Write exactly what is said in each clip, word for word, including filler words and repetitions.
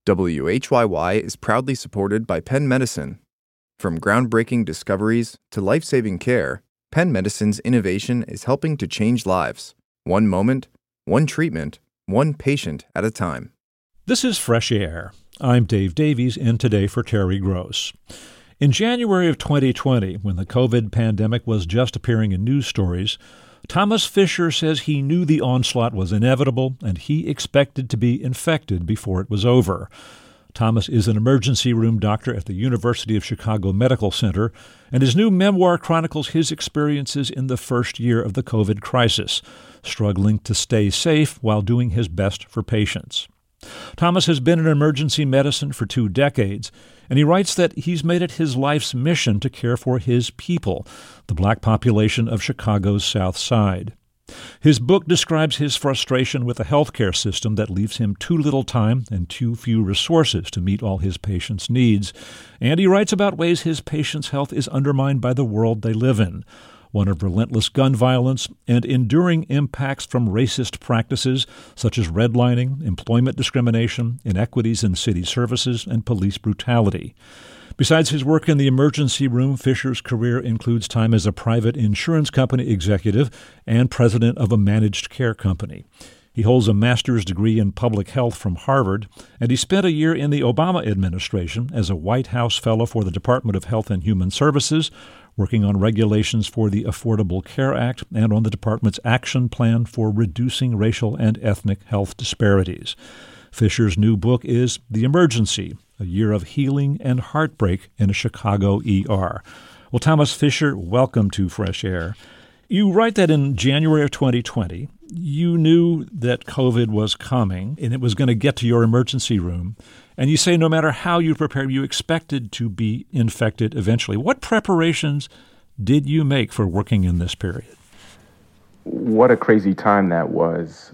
W H Y Y is proudly supported by Penn Medicine. From groundbreaking discoveries to life-saving care, Penn Medicine's innovation is helping to change lives, one moment, one treatment, one patient at a time. This is Fresh Air. I'm Dave Davies, in today for Terry Gross. In January of twenty twenty, when the COVID pandemic was just appearing in news stories, Thomas Fisher says he knew the onslaught was inevitable and he expected to be infected before it was over. Thomas is an emergency room doctor at the University of Chicago Medical Center, and his new memoir chronicles his experiences in the first year of the COVID crisis, struggling to stay safe while doing his best for patients. Thomas has been in emergency medicine for two decades, and he writes that he's made it his life's mission to care for his people, the black population of Chicago's South Side. His book describes his frustration with a healthcare system that leaves him too little time and too few resources to meet all his patients' needs, and he writes about ways his patients' health is undermined by the world they live in, one of relentless gun violence and enduring impacts from racist practices such as redlining, employment discrimination, inequities in city services, and police brutality. Besides his work in the emergency room, Fisher's career includes time as a private insurance company executive and president of a managed care company. He holds a master's degree in public health from Harvard, and he spent a year in the Obama administration as a White House fellow for the Department of Health and Human Services, working on regulations for the Affordable Care Act and on the department's action plan for reducing racial and ethnic health disparities. Fisher's new book is The Emergency, a year of healing and heartbreak in a Chicago E R. Well, Thomas Fisher, welcome to Fresh Air. You write that in January of twenty twenty, you knew that COVID was coming and it was going to get to your emergency room. And you say no matter how you prepared, you expected to be infected eventually. What preparations did you make for working in this period? What a crazy time that was.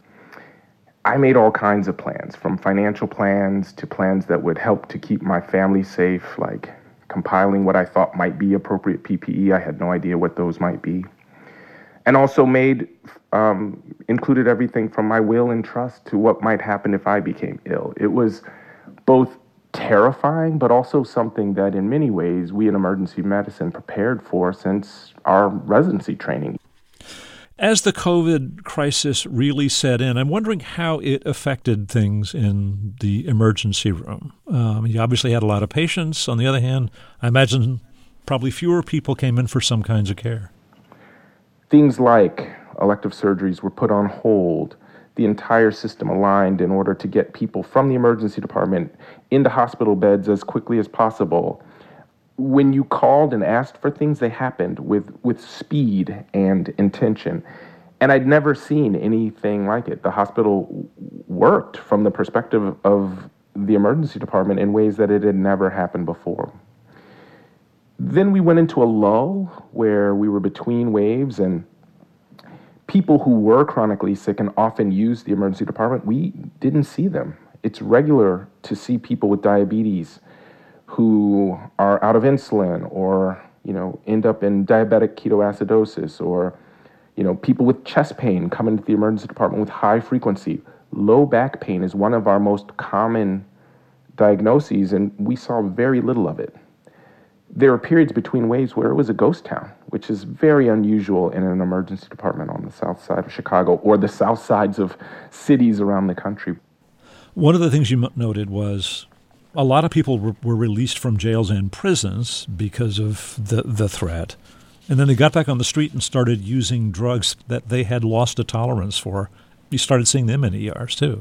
I made all kinds of plans, from financial plans to plans that would help to keep my family safe, like compiling what I thought might be appropriate P P E. I had no idea what those might be. And also made, um, included everything from my will and trust to what might happen if I became ill. It was both terrifying, but also something that in many ways we in emergency medicine prepared for since our residency training. As the COVID crisis really set in, I'm wondering how it affected things in the emergency room. Um, you obviously had a lot of patients. On the other hand, I imagine probably fewer people came in for some kinds of care. Things like elective surgeries were put on hold. The entire system aligned in order to get people from the emergency department into hospital beds as quickly as possible. When you called and asked for things, they happened with, with speed and intention. And I'd never seen anything like it. The hospital worked from the perspective of the emergency department in ways that it had never happened before. Then we went into a lull where we were between waves, and people who were chronically sick and often used the emergency department, we didn't see them. It's regular to see people with diabetes who are out of insulin or, you know, end up in diabetic ketoacidosis, or, you know, people with chest pain come into the emergency department with high frequency. Low back pain is one of our most common diagnoses, and we saw very little of it. There were periods between waves where it was a ghost town, which is very unusual in an emergency department on the south side of Chicago or the south sides of cities around the country. One of the things you noted was a lot of people were, were released from jails and prisons because of the, the threat. And then they got back on the street and started using drugs that they had lost a tolerance for. You started seeing them in E Rs too.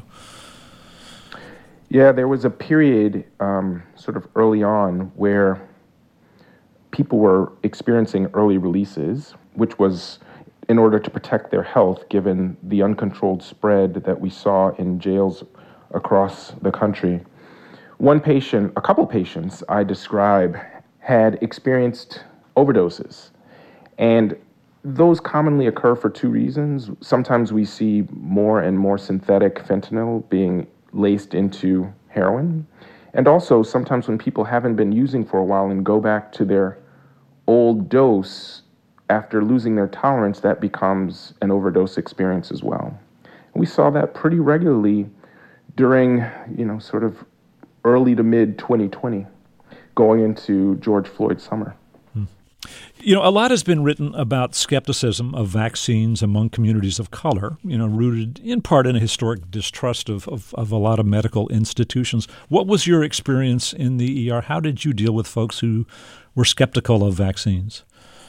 Yeah, there was a period um, sort of early on where people were experiencing early releases, which was in order to protect their health, given the uncontrolled spread that we saw in jails across the country. One patient, a couple patients I describe, had experienced overdoses. And those commonly occur for two reasons. Sometimes we see more and more synthetic fentanyl being laced into heroin. And also sometimes when people haven't been using for a while and go back to their old dose after losing their tolerance, that becomes an overdose experience as well. And we saw that pretty regularly during, you know, sort of early to mid twenty twenty, going into George Floyd's summer. You know, a lot has been written about skepticism of vaccines among communities of color, you know, rooted in part in a historic distrust of, of, of a lot of medical institutions. What was your experience in the E R? How did you deal with folks who were skeptical of vaccines?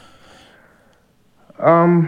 Um,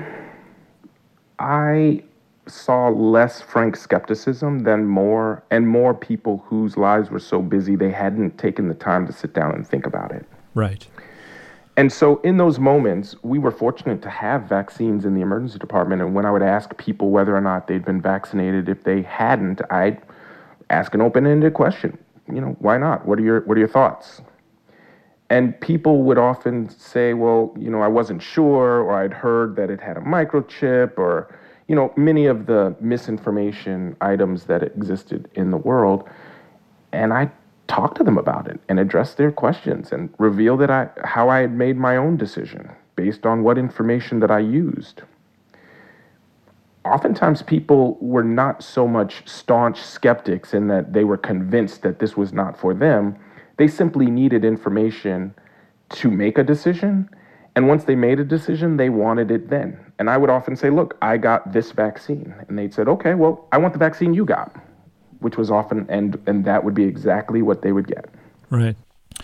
I saw less frank skepticism than more, and more people whose lives were so busy they hadn't taken the time to sit down and think about it. Right. And so in those moments, we were fortunate to have vaccines in the emergency department. And when I would ask people whether or not they'd been vaccinated, if they hadn't, I'd ask an open-ended question. You know, why not? What are your what are your thoughts? And people would often say, well, you know, I wasn't sure, or I'd heard that it had a microchip, or, you know, many of the misinformation items that existed in the world. And I talk to them about it and address their questions and reveal that I how I had made my own decision based on what information that I used. Oftentimes people were not so much staunch skeptics in that they were convinced that this was not for them. They simply needed information to make a decision. And once they made a decision, they wanted it then. And I would often say, look, I got this vaccine. And they'd said, okay, well, I want the vaccine you got. Which was often, and and that would be exactly what they would get. Right.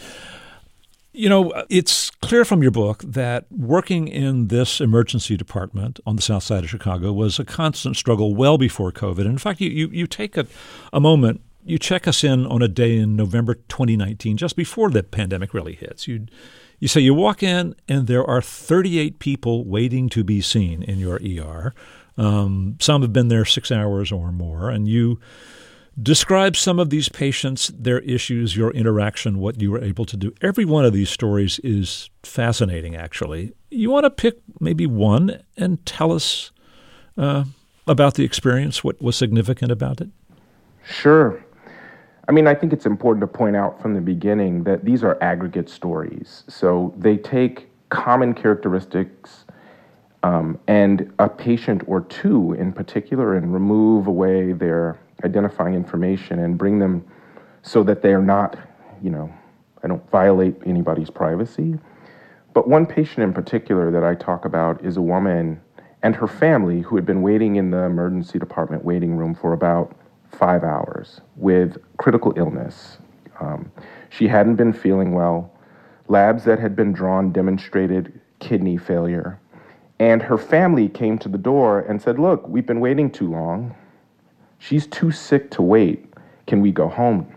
You know, it's clear from your book that working in this emergency department on the south side of Chicago was a constant struggle well before COVID. In fact, you you, you take a, a moment, you check us in on a day in November twenty nineteen, just before the pandemic really hits. You you say you walk in and there are thirty-eight people waiting to be seen in your E R. Um, some have been there six hours or more, and you describe some of these patients, their issues, your interaction, what you were able to do. Every one of these stories is fascinating, actually. You want to pick maybe one and tell us uh, about the experience, what was significant about it? Sure. I mean, I think it's important to point out from the beginning that these are aggregate stories. So they take common characteristics um, and a patient or two in particular and remove away their identifying information and bring them so that they're not, you know, I don't violate anybody's privacy. But one patient in particular that I talk about is a woman and her family who had been waiting in the emergency department waiting room for about five hours with critical illness. Um, she hadn't been feeling well. Labs that had been drawn demonstrated kidney failure. And her family came to the door and said, look, we've been waiting too long. She's too sick to wait. Can we go home?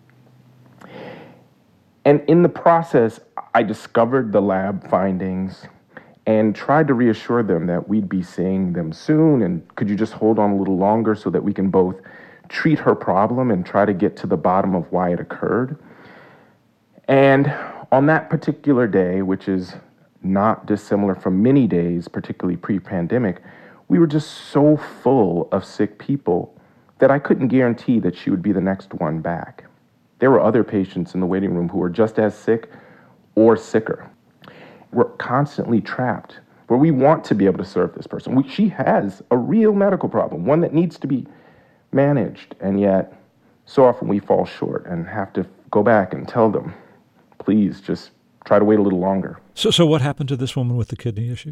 And in the process, I discovered the lab findings and tried to reassure them that we'd be seeing them soon. And could you just hold on a little longer so that we can both treat her problem and try to get to the bottom of why it occurred? And on that particular day, which is not dissimilar from many days, particularly pre-pandemic, we were just so full of sick people that I couldn't guarantee that she would be the next one back. There were other patients in the waiting room who were just as sick or sicker. We're constantly trapped where we want to be able to serve this person. We, she has a real medical problem, one that needs to be managed, and yet so often we fall short and have to go back and tell them, please just try to wait a little longer. So, so what happened to this woman with the kidney issue?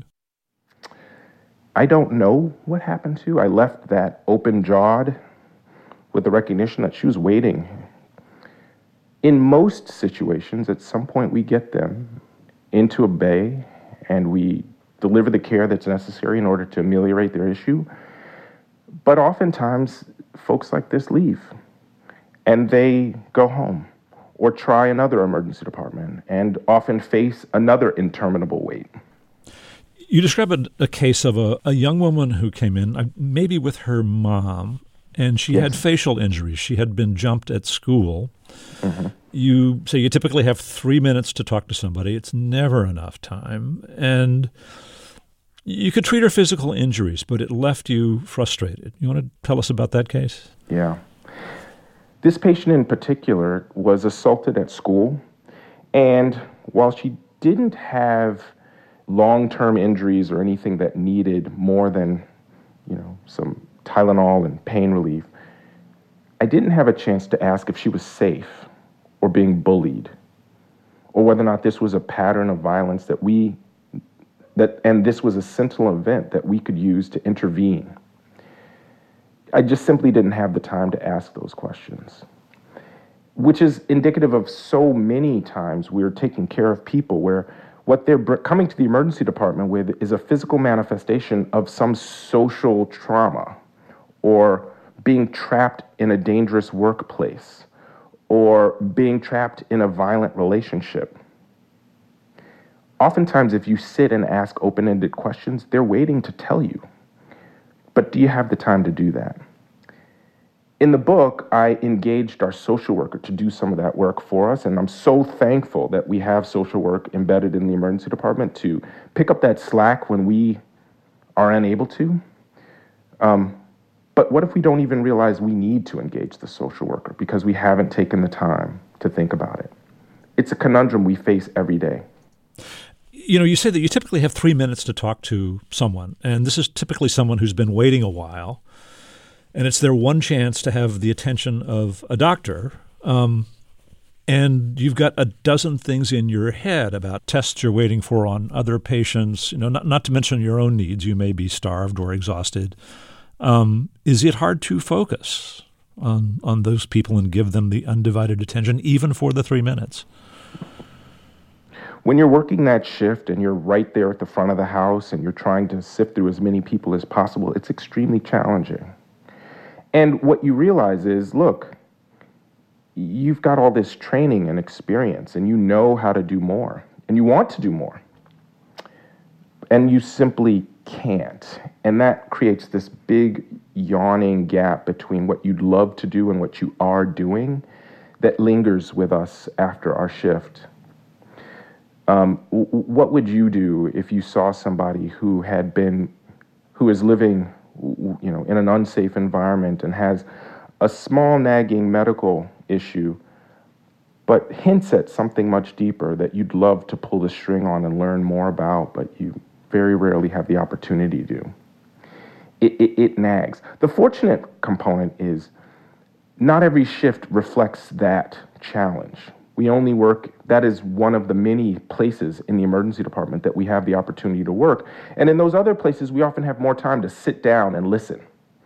I don't know what happened to. I left that open-jawed with the recognition that she was waiting. In most situations, at some point we get them into a bay and we deliver the care that's necessary in order to ameliorate their issue. But oftentimes, folks like this leave and they go home or try another emergency department and often face another interminable wait. You describe a, a case of a, a young woman who came in, uh, maybe with her mom, and she yes. had facial injuries. She had been jumped at school. Mm-hmm. You say you typically have three minutes to talk to somebody. It's never enough time. And you could treat her physical injuries, but it left you frustrated. You want to tell us about that case? Yeah. This patient in particular was assaulted at school. And while she didn't have long-term injuries or anything that needed more than, you know, some Tylenol and pain relief, I didn't have a chance to ask if she was safe or being bullied, or whether or not this was a pattern of violence that we, that and this was a sentinel event that we could use to intervene. I just simply didn't have the time to ask those questions, which is indicative of so many times we're taking care of people where what they're br- coming to the emergency department with is a physical manifestation of some social trauma, or being trapped in a dangerous workplace, or being trapped in a violent relationship. Oftentimes, if you sit and ask open-ended questions, they're waiting to tell you. But do you have the time to do that? In the book, I engaged our social worker to do some of that work for us, and I'm so thankful that we have social work embedded in the emergency department to pick up that slack when we are unable to. Um, but what if we don't even realize we need to engage the social worker because we haven't taken the time to think about it? It's a conundrum we face every day. You know, you say that you typically have three minutes to talk to someone, and this is typically someone who's been waiting a while, and it's their one chance to have the attention of a doctor, um, and you've got a dozen things in your head about tests you're waiting for on other patients, you know, not, not to mention your own needs. You may be starved or exhausted. Um, is it hard to focus on, on those people and give them the undivided attention, even for the three minutes? When you're working that shift and you're right there at the front of the house and you're trying to sift through as many people as possible, it's extremely challenging. And what you realize is, look, you've got all this training and experience and you know how to do more and you want to do more. And you simply can't. And that creates this big yawning gap between what you'd love to do and what you are doing that lingers with us after our shift. Um, w- what would you do if you saw somebody who had been, who is living, you know, in an unsafe environment and has a small nagging medical issue, but hints at something much deeper that you'd love to pull the string on and learn more about, but you very rarely have the opportunity to do? It, it, it nags. The fortunate component is not every shift reflects that challenge. We only work, that is one of the many places in the emergency department that we have the opportunity to work. And in those other places, we often have more time to sit down and listen.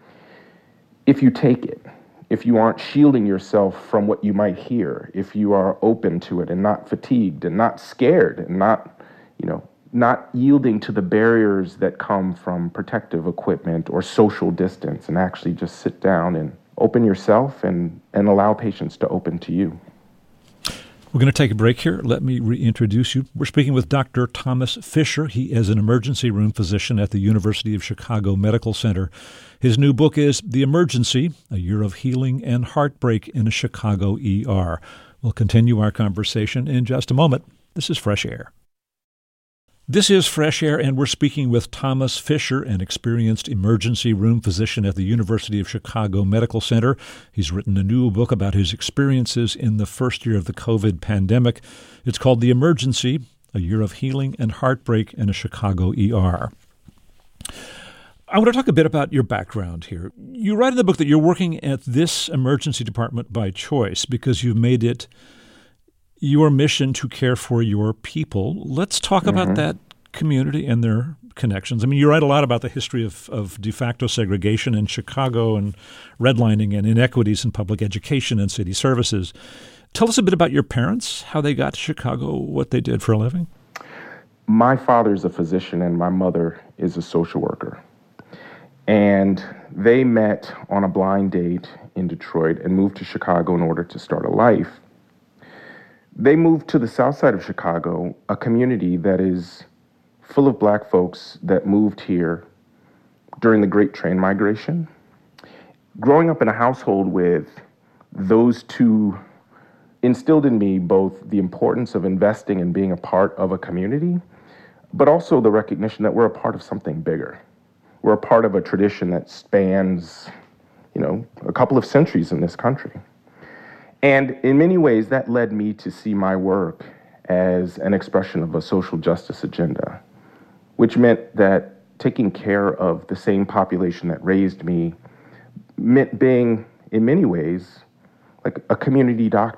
If you take it, if you aren't shielding yourself from what you might hear, if you are open to it and not fatigued and not scared and not, you know, not yielding to the barriers that come from protective equipment or social distance, and actually just sit down and open yourself and, and allow patients to open to you. We're going to take a break here. Let me reintroduce you. We're speaking with Doctor Thomas Fisher. He is an emergency room physician at the University of Chicago Medical Center. His new book is The Emergency, A Year of Healing and Heartbreak in a Chicago E R. We'll continue our conversation in just a moment. This is Fresh Air. This is Fresh Air, and we're speaking with Thomas Fisher, an experienced emergency room physician at the University of Chicago Medical Center. He's written a new book about his experiences in the first year of the COVID pandemic. It's called The Emergency, A Year of Healing and Heartbreak in a Chicago E R. I want to talk a bit about your background here. You write in the book that you're working at this emergency department by choice because you've made it your mission to care for your people. Let's talk mm-hmm. about that community and their connections. I mean, you write a lot about the history of, of de facto segregation in Chicago and redlining and inequities in public education and city services. Tell us a bit about your parents, how they got to Chicago, what they did for a living. My father's a physician and my mother is a social worker. And they met on a blind date in Detroit and moved to Chicago in order to start a life. They moved to the south side of Chicago, a community that is full of black folks that moved here during the Great Train Migration. Growing up in a household with those two instilled in me both the importance of investing and being a part of a community, but also the recognition that we're a part of something bigger. We're a part of a tradition that spans, you know, a couple of centuries in this country. And in many ways, that led me to see my work as an expression of a social justice agenda, which meant that taking care of the same population that raised me meant being, in many ways, like a community doctor,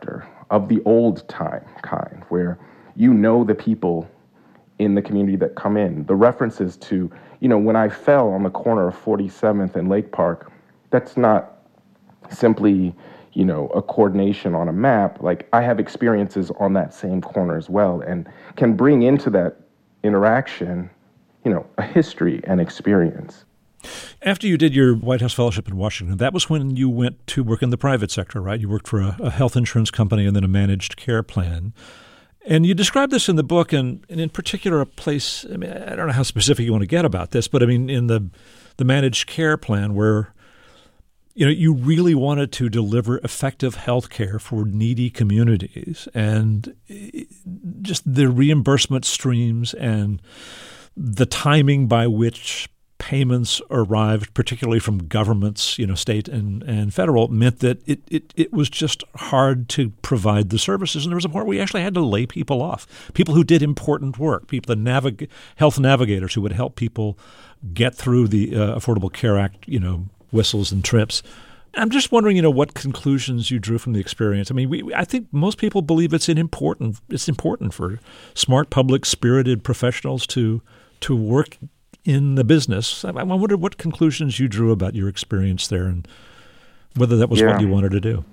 of the old time kind, where you know the people in the community that come in. The references to, you know, when I fell on the corner of forty-seventh and Lake Park, that's not simply, you know, a coordination on a map. Like, I have experiences on that same corner as well, and can bring into that interaction, you know, a history and experience. After you did your White House Fellowship in Washington, that was when you went to work in the private sector, right? You worked for a, a health insurance company and then a managed care plan. And you describe this in the book, and, and in particular a place, I mean, I don't know how specific you want to get about this, but I mean, in the the managed care plan where, you know, you really wanted to deliver effective health care for needy communities, and just the reimbursement streams and the timing by which payments arrived, particularly from governments, you know, state and, and federal, meant that it, it, it was just hard to provide the services. And there was a point where we actually had to lay people off, people who did important work, people, the navig- health navigators who would help people get through the uh, Affordable Care Act, you know, whistles and trips. I'm just wondering, you know, what conclusions you drew from the experience. I mean, we, I think most people believe it's an important, it's important for smart, public, spirited professionals to to work in the business. I wonder what conclusions you drew about your experience there and whether that was yeah. what you wanted to do.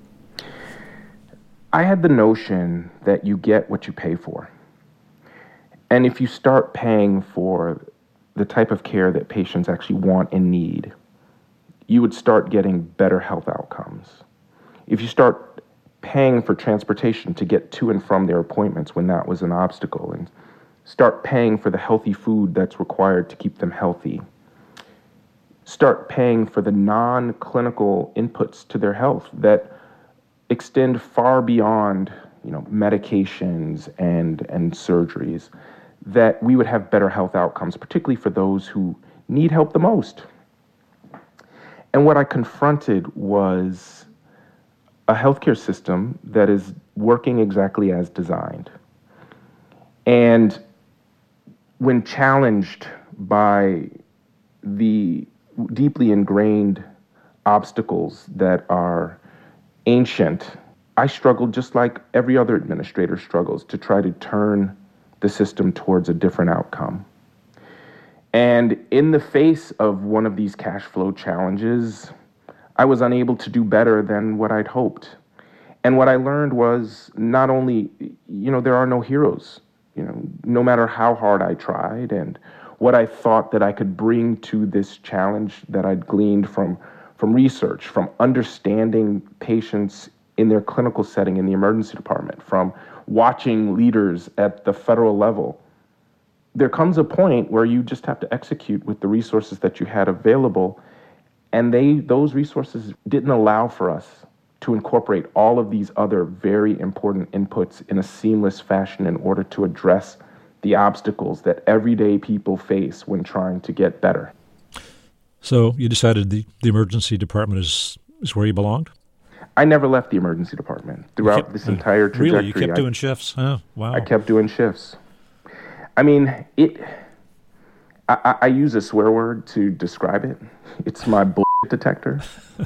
I had the notion that you get what you pay for. And if you start paying for the type of care that patients actually want and need, you would start getting better health outcomes. If you start paying for transportation to get to and from their appointments when that was an obstacle, and start paying for the healthy food that's required to keep them healthy. Start paying for the non-clinical inputs to their health that extend far beyond, you know, medications and, and surgeries, that we would have better health outcomes, particularly for those who need help the most. And what I confronted was a healthcare system that is working exactly as designed. And when challenged by the deeply ingrained obstacles that are ancient, I struggled just like every other administrator struggles to try to turn the system towards a different outcome. And in the face of one of these cash flow challenges, I was unable to do better than what I'd hoped. And what I learned was not only, you know, there are no heroes. You know, no matter how hard I tried and what I thought that I could bring to this challenge that I'd gleaned from, from research, from understanding patients in their clinical setting in the emergency department, from watching leaders at the federal level, there comes a point where you just have to execute with the resources that you had available. And they those resources didn't allow for us to incorporate all of these other very important inputs in a seamless fashion in order to address the obstacles that everyday people face when trying to get better. So you decided the, the emergency department is, is where you belonged? I never left the emergency department throughout kept, this entire trajectory. Really? You kept I, doing shifts? Oh, wow. I kept doing shifts. I mean, it. I, I use a swear word to describe it. It's my bullshit detector.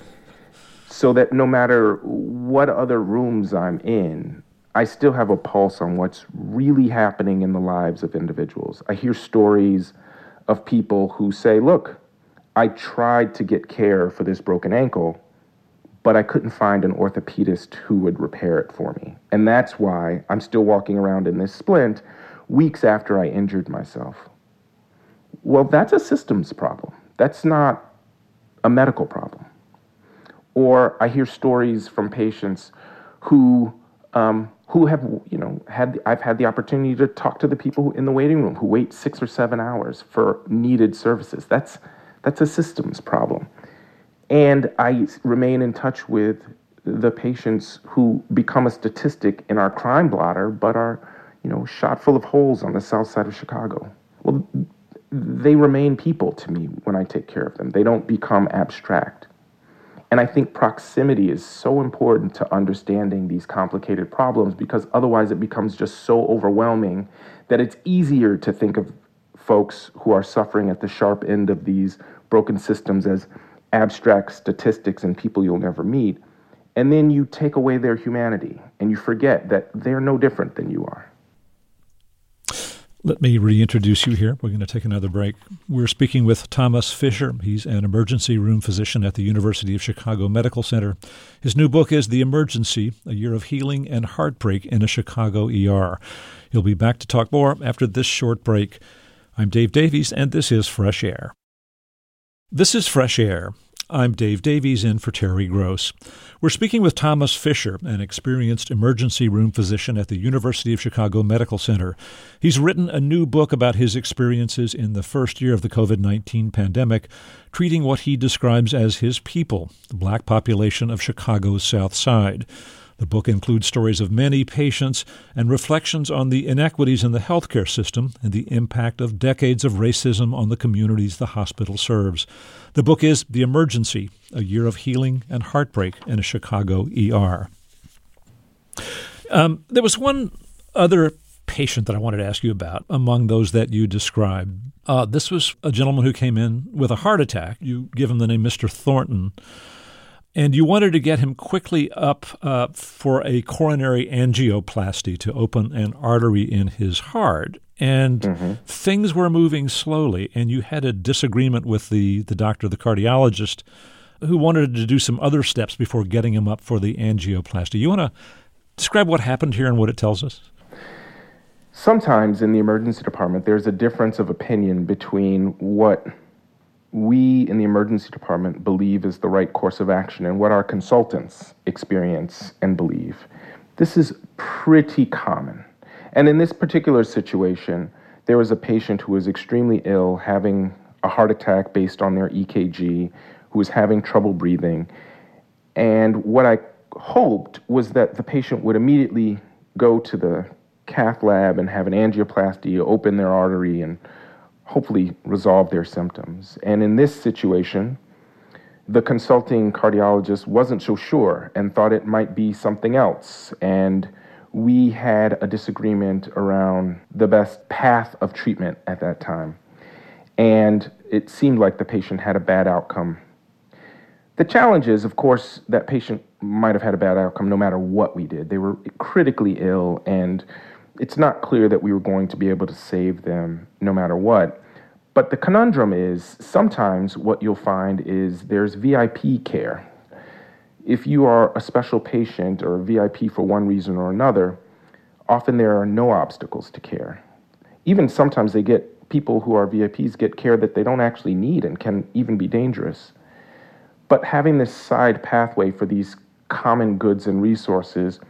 So that no matter what other rooms I'm in, I still have a pulse on what's really happening in the lives of individuals. I hear stories of people who say, look, I tried to get care for this broken ankle, but I couldn't find an orthopedist who would repair it for me. And that's why I'm still walking around in this splint weeks after I injured myself. Well, that's a systems problem. That's not a medical problem. Or I hear stories from patients who um, who have, you know, had I've had the opportunity to talk to the people in the waiting room who wait six or seven hours for needed services. That's that's a systems problem. And I remain in touch with the patients who become a statistic in our crime blotter, but are, you know, shot full of holes on the south side of Chicago. Well, they remain people to me when I take care of them. They don't become abstract. And I think proximity is so important to understanding these complicated problems, because otherwise it becomes just so overwhelming that it's easier to think of folks who are suffering at the sharp end of these broken systems as abstract statistics and people you'll never meet. And then you take away their humanity and you forget that they're no different than you are. Let me reintroduce you here. We're going to take another break. We're speaking with Thomas Fisher. He's an emergency room physician at the University of Chicago Medical Center. His new book is The Emergency, A Year of Healing and Heartbreak in a Chicago E R. He'll be back to talk more after this short break. I'm Dave Davies, and this is Fresh Air. This is Fresh Air. I'm Dave Davies, in for Terry Gross. We're speaking with Thomas Fisher, an experienced emergency room physician at the University of Chicago Medical Center. He's written a new book about his experiences in the first year of the covid nineteen pandemic, treating what he describes as his people, the black population of Chicago's South Side. The book includes stories of many patients and reflections on the inequities in the healthcare system and the impact of decades of racism on the communities the hospital serves. The book is The Emergency, A Year of Healing and Heartbreak in a Chicago E R. Um, there was one other patient that I wanted to ask you about among those that you described. Uh, this was a gentleman who came in with a heart attack. You give him the name Mister Thornton. And you wanted to get him quickly up uh, for a coronary angioplasty to open an artery in his heart. And mm-hmm. things were moving slowly, and you had a disagreement with the, the doctor, the cardiologist, who wanted to do some other steps before getting him up for the angioplasty. You want to describe what happened here and what it tells us? Sometimes in the emergency department, there's a difference of opinion between what we in the emergency department believe is the right course of action and what our consultants experience and believe. This is pretty common. And in this particular situation, there was a patient who was extremely ill, having a heart attack based on their E K G, who was having trouble breathing. And what I hoped was that the patient would immediately go to the cath lab and have an angioplasty, open their artery, and hopefully resolve their symptoms. And in this situation, the consulting cardiologist wasn't so sure and thought it might be something else. And we had a disagreement around the best path of treatment at that time. And it seemed like the patient had a bad outcome. The challenge is, of course, that patient might have had a bad outcome no matter what we did. They were critically ill, and it's not clear that we were going to be able to save them no matter what. But the conundrum is, sometimes what you'll find is there's V I P care. If you are a special patient or a V I P for one reason or another, often there are no obstacles to care. Even sometimes they get, people who are V I Ps get care that they don't actually need and can even be dangerous. But having this side pathway for these common goods and resources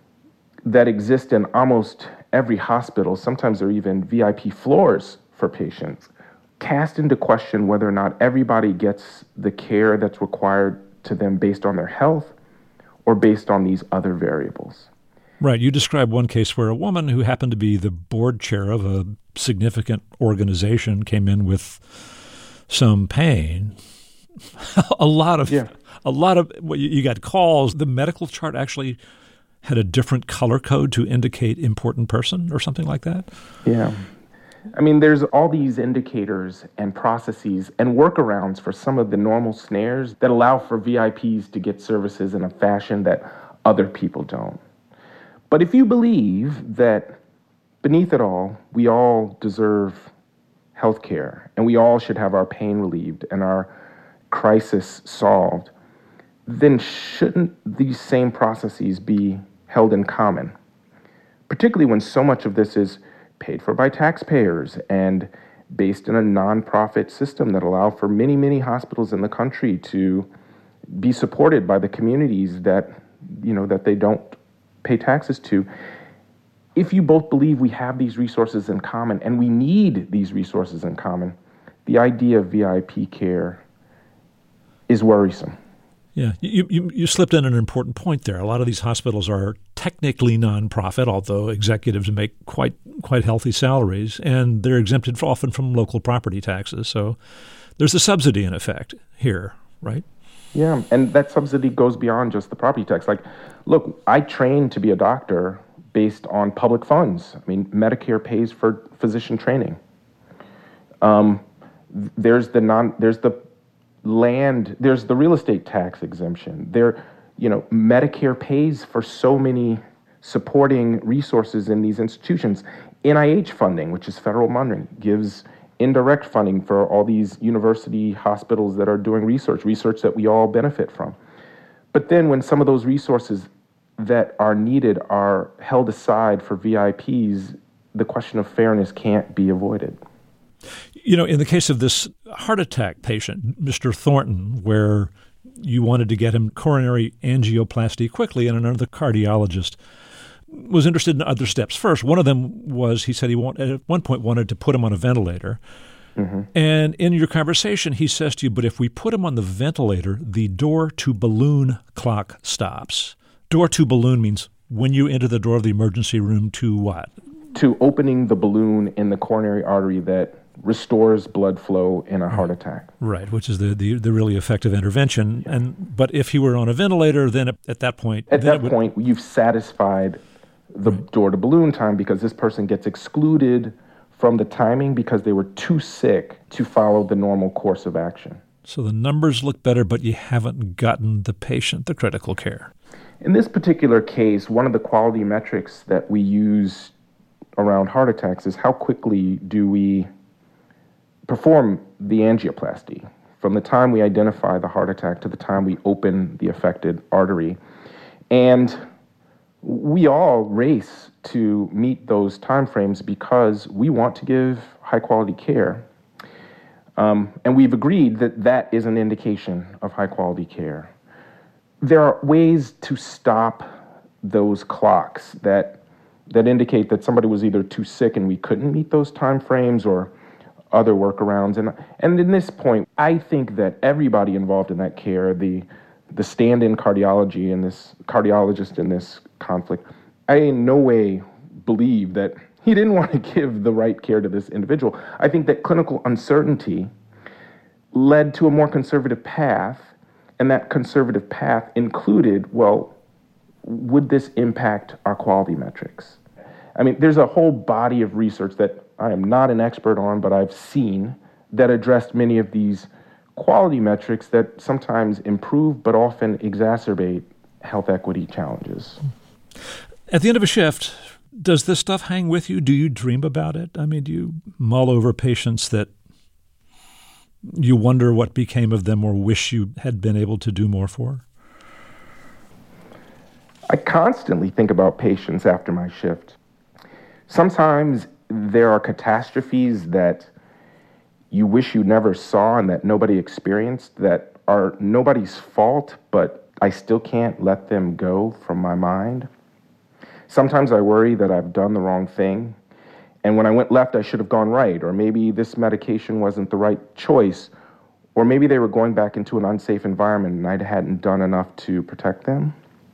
that exist in almost every hospital, sometimes there are even V I P floors for patients, cast into question whether or not everybody gets the care that's required to them based on their health or based on these other variables. Right. You described one case where a woman who happened to be the board chair of a significant organization came in with some pain. a lot of, yeah. a lot of, well, you got calls. The medical chart actually had a different color code to indicate important person or something like that? Yeah. I mean, there's all these indicators and processes and workarounds for some of the normal snares that allow for V I Ps to get services in a fashion that other people don't. But if you believe that beneath it all, we all deserve health care and we all should have our pain relieved and our crisis solved, then shouldn't these same processes be held in common? Particularly when so much of this is paid for by taxpayers and based in a nonprofit system that allow for many, many hospitals in the country to be supported by the communities that, you know, that they don't pay taxes to. If you both believe we have these resources in common and we need these resources in common, the idea of V I P care is worrisome. Yeah, you, you you slipped in an important point there. A lot of these hospitals are technically nonprofit, although executives make quite quite healthy salaries, and they're exempted often from local property taxes. So there's a subsidy in effect here, right? Yeah, and that subsidy goes beyond just the property tax. Like, look, I trained to be a doctor based on public funds. I mean, Medicare pays for physician training. Um, there's the non, there's the land, there's the real estate tax exemption. There, You know, Medicare pays for so many supporting resources in these institutions. N I H funding, which is federal money, gives indirect funding for all these university hospitals that are doing research, research that we all benefit from. But then when some of those resources that are needed are held aside for V I Ps, the question of fairness can't be avoided. You know, in the case of this heart attack patient, Mister Thornton, where you wanted to get him coronary angioplasty quickly, and another cardiologist was interested in other steps. First, one of them was he said he want, at one point wanted to put him on a ventilator. Mm-hmm. And in your conversation, he says to you, but if we put him on the ventilator, the door-to-balloon clock stops. Door-to-balloon means when you enter the door of the emergency room to what? To opening the balloon in the coronary artery that restores blood flow in a heart attack. Right, which is the, the, the really effective intervention. Yeah. And but if he were on a ventilator, then at, at that point... At that would, point, you've satisfied the right. door-to-balloon time, because this person gets excluded from the timing because they were too sick to follow the normal course of action. So the numbers look better, but you haven't gotten the patient the critical care. In this particular case, one of the quality metrics that we use around heart attacks is how quickly do we perform the angioplasty from the time we identify the heart attack to the time we open the affected artery. And we all race to meet those timeframes because we want to give high-quality care. Um, and we've agreed that that is an indication of high-quality care. There are ways to stop those clocks that that indicate that somebody was either too sick and we couldn't meet those timeframes, or other workarounds. And and in this point, I think that everybody involved in that care, the the stand-in cardiology and this cardiologist in this conflict, I in no way believe that he didn't want to give the right care to this individual. I think that clinical uncertainty led to a more conservative path, and that conservative path included, well, would this impact our quality metrics? I mean, there's a whole body of research that I am not an expert on, but I've seen that addressed many of these quality metrics that sometimes improve but often exacerbate health equity challenges. At the end of a shift, does this stuff hang with you? Do you dream about it? I mean, do you mull over patients that you wonder what became of them or wish you had been able to do more for? I constantly think about patients after my shift. Sometimes there are catastrophes that you wish you never saw and that nobody experienced, that are nobody's fault, but I still can't let them go from my mind. Sometimes I worry that I've done the wrong thing, and when I went left, I should have gone right, or maybe this medication wasn't the right choice, or maybe they were going back into an unsafe environment and I hadn't done enough to protect them.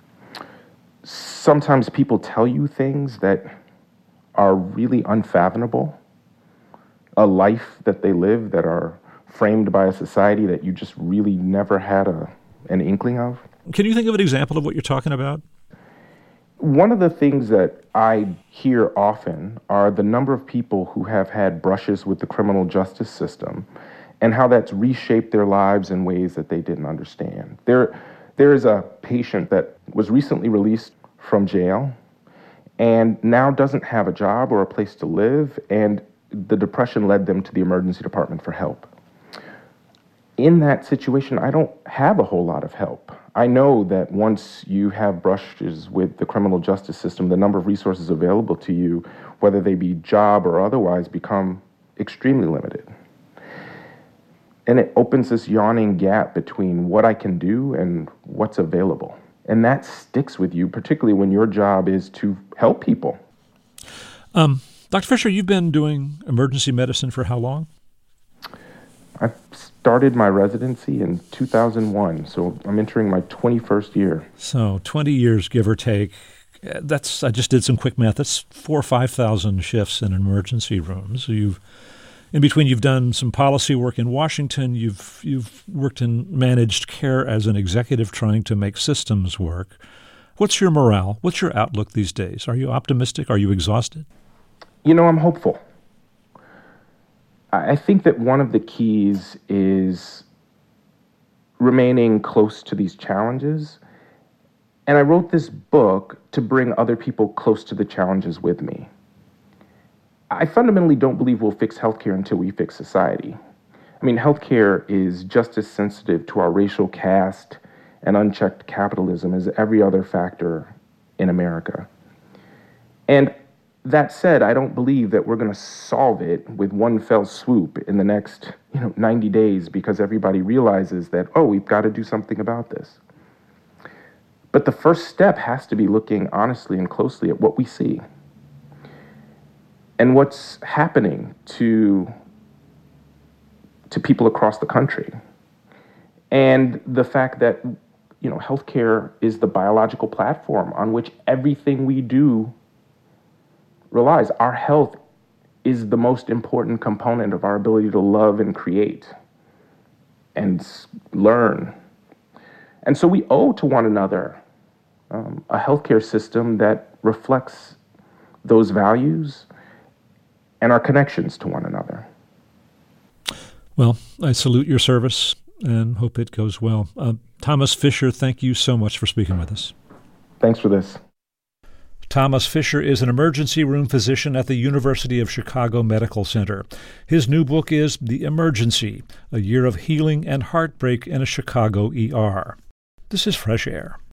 Sometimes people tell you things that are really unfathomable, a life that they live that are framed by a society that you just really never had a, an inkling of. Can you think of an example of what you're talking about? One of the things that I hear often are the number of people who have had brushes with the criminal justice system and how that's reshaped their lives in ways that they didn't understand. There, there is a patient that was recently released from jail and now doesn't have a job or a place to live, and the depression led them to the emergency department for help. In that situation, I don't have a whole lot of help. I know that once you have brushes with the criminal justice system, the number of resources available to you, whether they be job or otherwise, become extremely limited. And it opens this yawning gap between what I can do and what's available. And that sticks with you, particularly when your job is to help people. Um, Doctor Fisher, you've been doing emergency medicine for how long? I started my residency in two thousand one, so I'm entering my twenty-first year. So twenty years, give or take. That's I just did some quick math. That's four or five thousand shifts in emergency rooms. So you've in between, you've done some policy work in Washington. You've you've worked in managed care as an executive, trying to make systems work. What's your morale? What's your outlook these days? Are you optimistic? Are you exhausted? You know, I'm hopeful. I think that one of the keys is remaining close to these challenges And I wrote this book to bring other people close to the challenges with me. I fundamentally don't believe we'll fix healthcare until we fix society. I mean, healthcare is just as sensitive to our racial caste and unchecked capitalism as every other factor in America. And that said, I don't believe that we're going to solve it with one fell swoop in the next, you know, ninety days because everybody realizes that, oh, we've got to do something about this. But the first step has to be looking honestly and closely at what we see and what's happening to, to people across the country. And the fact that, you know, healthcare is the biological platform on which everything we do relies. Our health is the most important component of our ability to love and create and learn. And so we owe to one another um, a healthcare system that reflects those values and our connections to one another. Well, I salute your service and hope it goes well. Uh, Thomas Fisher, thank you so much for speaking with us. Thanks for this. Thomas Fisher is an emergency room physician at the University of Chicago Medical Center. His new book is The Emergency, A Year of Healing and Heartbreak in a Chicago E R. This is Fresh Air.